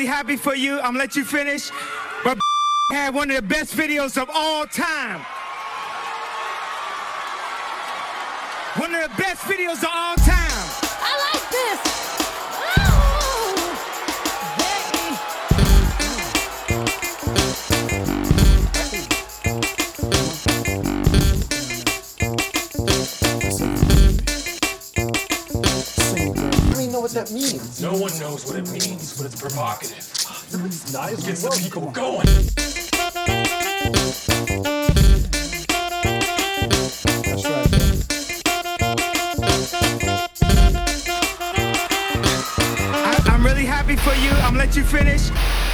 really happy for you. I'm gonna let you finish. But had one of the best videos of all time. One of the best videos of all time. I like this. What that means. No one knows what it means, but it's provocative. It's nice. It gets the people going. That's right, man. I'm really happy for you. I'm gonna let you finish.